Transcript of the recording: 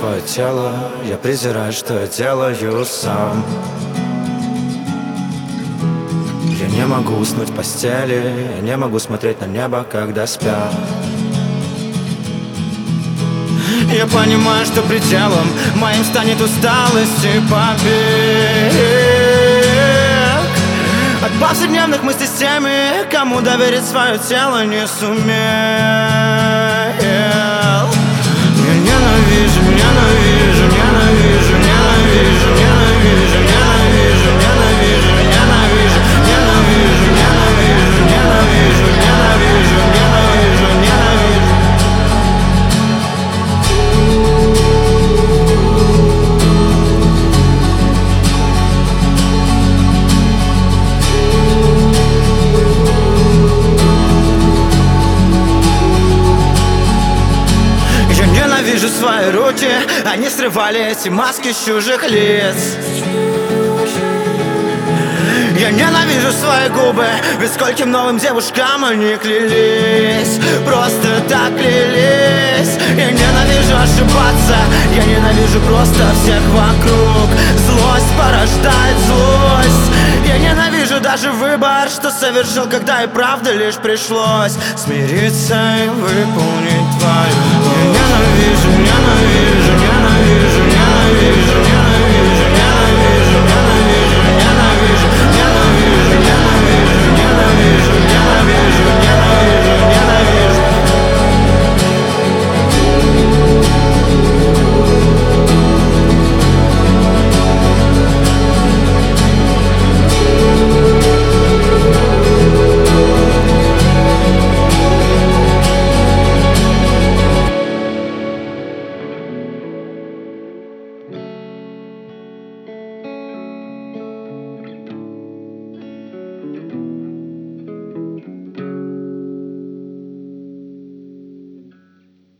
свое тело, я презираю, что я делаю сам. Я не могу уснуть в постели, я не могу смотреть на небо, когда спят. Я понимаю, что пределом моим станет усталость и побег от повседневных мыслей с теми, кому доверить свое тело не сумел. Я ненавижу, ненавижу, ненавижу, ненавижу, ненавижу, ненавижу, ненавижу, ненавижу, ненавижу, ненавижу, ненавижу, ненавижу, ненавижу, ненавижу. Я ненавижу свои руки, они срывали эти маски с чужих лиц. Я ненавижу свои губы, ведь скольким новым девушкам они клялись, просто так клялись. Я ненавижу ошибаться, я ненавижу просто всех вокруг. Злость порождает злость. Я ненавижу даже выбор, что совершил, когда и правда лишь пришлось смириться и выполнить твою.